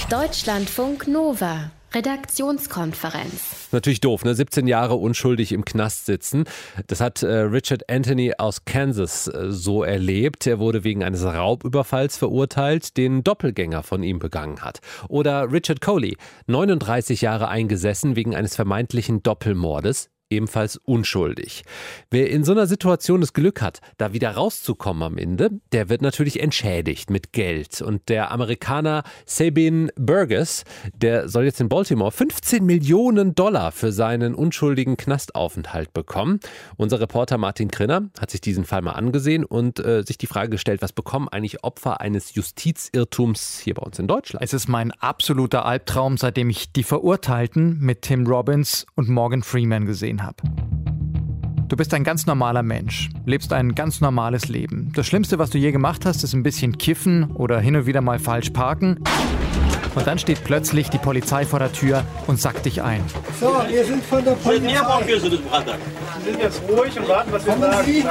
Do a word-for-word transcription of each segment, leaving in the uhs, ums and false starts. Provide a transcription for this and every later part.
Deutschlandfunk Nova. Redaktionskonferenz. Natürlich doof, ne? siebzehn Jahre unschuldig im Knast sitzen. Das hat äh, Richard Anthony aus Kansas äh, so erlebt. Er wurde wegen eines Raubüberfalls verurteilt, den Doppelgänger von ihm begangen hat. Oder Richard Coley, neununddreißig Jahre eingesessen wegen eines vermeintlichen Doppelmordes. Ebenfalls unschuldig. Wer in so einer Situation das Glück hat, da wieder rauszukommen am Ende, der wird natürlich entschädigt mit Geld. Und der Amerikaner Sabin Burgess, der soll jetzt in Baltimore fünfzehn Millionen Dollar für seinen unschuldigen Knastaufenthalt bekommen. Unser Reporter Martin Krinner hat sich diesen Fall mal angesehen und äh, sich die Frage gestellt, was bekommen eigentlich Opfer eines Justizirrtums hier bei uns in Deutschland? Es ist mein absoluter Albtraum, seitdem ich Die Verurteilten mit Tim Robbins und Morgan Freeman gesehen habe. Du bist ein ganz normaler Mensch, lebst ein ganz normales Leben. Das Schlimmste, was du je gemacht hast, ist ein bisschen kiffen oder hin und wieder mal falsch parken. Und dann steht plötzlich die Polizei vor der Tür und sackt dich ein. So, wir sind von der Polizei. Wir sind jetzt ruhig und warten, was wir sagen.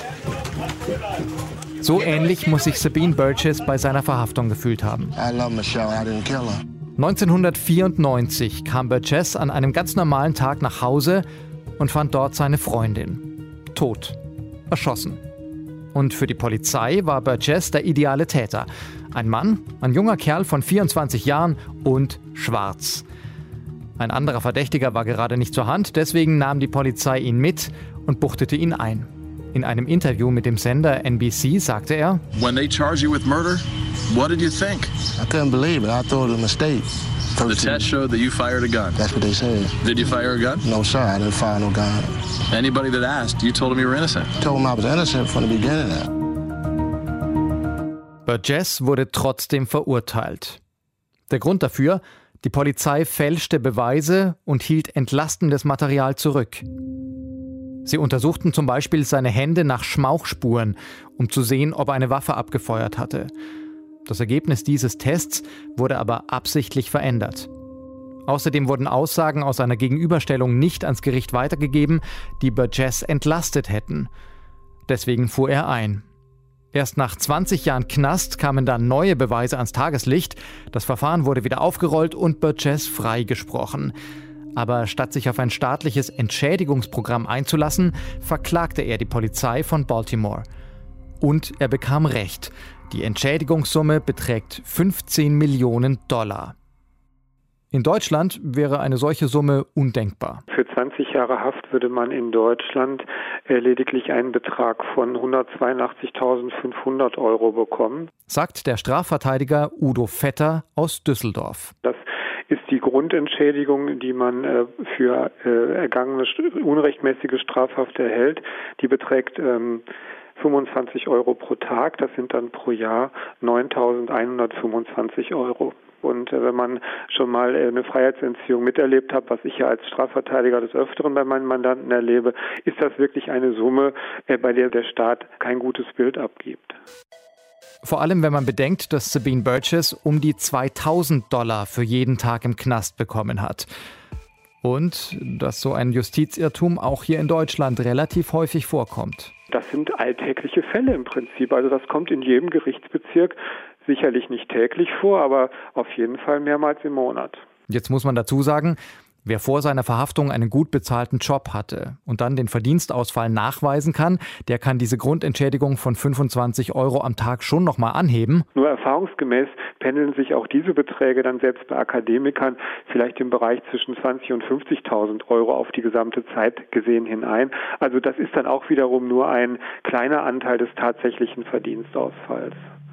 So ähnlich muss sich Sabin Burgess bei seiner Verhaftung gefühlt haben. I love Michelle, I didn't kill her. neunzehnhundertvierundneunzig kam Burgess an einem ganz normalen Tag nach Hause und fand dort seine Freundin. Tot. Erschossen. Und für die Polizei war Burgess der ideale Täter. Ein Mann, ein junger Kerl von vierundzwanzig Jahren und schwarz. Ein anderer Verdächtiger war gerade nicht zur Hand, deswegen nahm die Polizei ihn mit und buchtete ihn ein. In einem Interview mit dem Sender N B C sagte er: When they charge you with murder, what did you think? I couldn't believe it. I thought it was a mistake. The test showed that you fired a gun. That's what they said. Did you fire a gun? No, sir, I didn't fire no gun. Anybody that asked, you told them you were innocent. I told them I was innocent from the beginning. Burgess wurde trotzdem verurteilt. Der Grund dafür: Die Polizei fälschte Beweise und hielt entlastendes Material zurück. Sie untersuchten zum Beispiel seine Hände nach Schmauchspuren, um zu sehen, ob er eine Waffe abgefeuert hatte. Das Ergebnis dieses Tests wurde aber absichtlich verändert. Außerdem wurden Aussagen aus seiner Gegenüberstellung nicht ans Gericht weitergegeben, die Burgess entlastet hätten. Deswegen fuhr er ein. Erst nach zwanzig Jahren Knast kamen dann neue Beweise ans Tageslicht. Das Verfahren wurde wieder aufgerollt und Burgess freigesprochen. Aber statt sich auf ein staatliches Entschädigungsprogramm einzulassen, verklagte er die Polizei von Baltimore. Und er bekam Recht. Die Entschädigungssumme beträgt fünfzehn Millionen Dollar. In Deutschland wäre eine solche Summe undenkbar. Für zwanzig Jahre Haft würde man in Deutschland lediglich einen Betrag von hundertzweiundachtzigtausendfünfhundert Euro bekommen, sagt der Strafverteidiger Udo Vetter aus Düsseldorf. Das ist die Grundentschädigung, die man äh, für äh, ergangene unrechtmäßige Strafhaft erhält. Die beträgt ähm, fünfundzwanzig Euro pro Tag. Das sind dann pro Jahr neuntausendeinhundertfünfundzwanzig Euro. Und äh, wenn man schon mal äh, eine Freiheitsentziehung miterlebt hat, was ich ja als Strafverteidiger des Öfteren bei meinen Mandanten erlebe, ist das wirklich eine Summe, äh, bei der der Staat kein gutes Bild abgibt. Vor allem, wenn man bedenkt, dass Sabin Burgess um die zweitausend Dollar für jeden Tag im Knast bekommen hat. Und dass so ein Justizirrtum auch hier in Deutschland relativ häufig vorkommt. Das sind alltägliche Fälle im Prinzip. Also das kommt in jedem Gerichtsbezirk sicherlich nicht täglich vor, aber auf jeden Fall mehrmals im Monat. Jetzt muss man dazu sagen, wer vor seiner Verhaftung einen gut bezahlten Job hatte und dann den Verdienstausfall nachweisen kann, der kann diese Grundentschädigung von fünfundzwanzig Euro am Tag schon nochmal anheben. Nur erfahrungsgemäß pendeln sich auch diese Beträge dann selbst bei Akademikern vielleicht im Bereich zwischen zwanzigtausend und fünfzigtausend Euro auf die gesamte Zeit gesehen hinein. Also das ist dann auch wiederum nur ein kleiner Anteil des tatsächlichen Verdienstausfalls.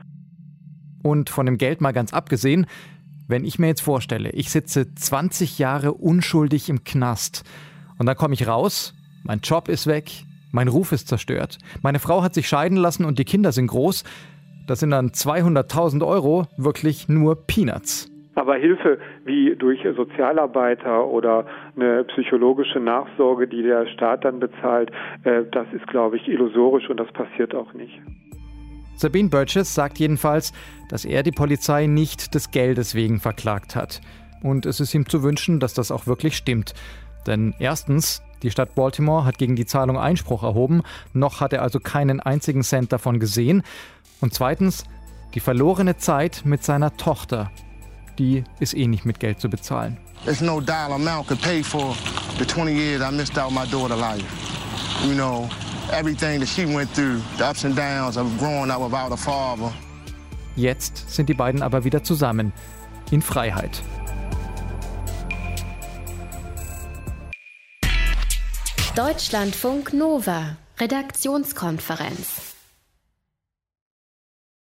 Und von dem Geld mal ganz abgesehen, wenn ich mir jetzt vorstelle, ich sitze zwanzig Jahre unschuldig im Knast und dann komme ich raus, mein Job ist weg, mein Ruf ist zerstört, meine Frau hat sich scheiden lassen und die Kinder sind groß, das sind dann zweihunderttausend Euro wirklich nur Peanuts. Aber Hilfe wie durch Sozialarbeiter oder eine psychologische Nachsorge, die der Staat dann bezahlt, das ist, glaube ich, illusorisch und das passiert auch nicht. Sabin Burgess sagt jedenfalls, dass er die Polizei nicht des Geldes wegen verklagt hat. Und es ist ihm zu wünschen, dass das auch wirklich stimmt. Denn erstens, die Stadt Baltimore hat gegen die Zahlung Einspruch erhoben, noch hat er also keinen einzigen Cent davon gesehen. Und zweitens, die verlorene Zeit mit seiner Tochter, die ist eh nicht mit Geld zu bezahlen. There's no dollar amount could pay for the twenty years I missed out my daughter's life. You know, everything that she went through, the ups and downs of growing up without a father. Jetzt sind die beiden aber wieder zusammen, in Freiheit. Deutschlandfunk Nova, Redaktionskonferenz.